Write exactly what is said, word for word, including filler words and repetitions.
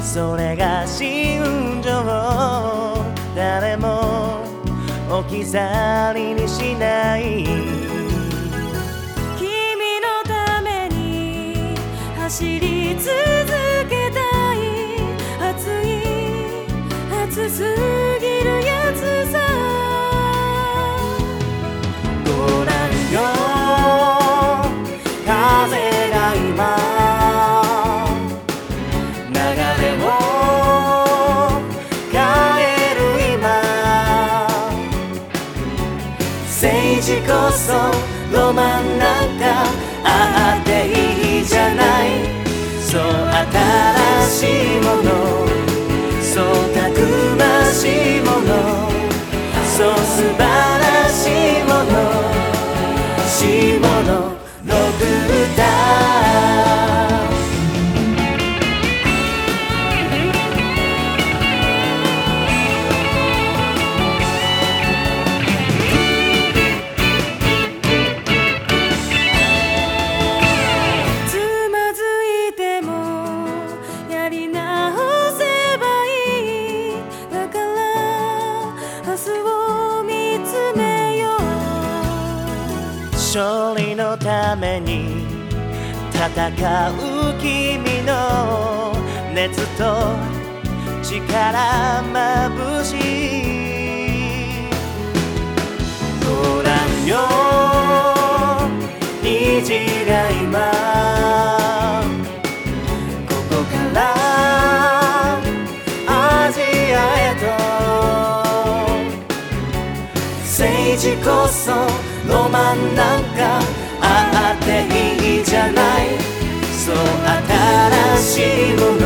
それが心情、誰も置き去りにしない。 君のために走り続けたい。熱い熱すぎるやつさ。 ごらんよ、風が今流れを変える今。政治こそロマンなんかあっていいじゃない。そう新しいもの、そうたくましいもの、そう素晴らしいもの、しものロク歌。勝利のために戦う君の熱と力眩しい。ごらんよ、虹が今ここからアジアへと。政治こそロマンなんかあっていいじゃない。そう新しいもの、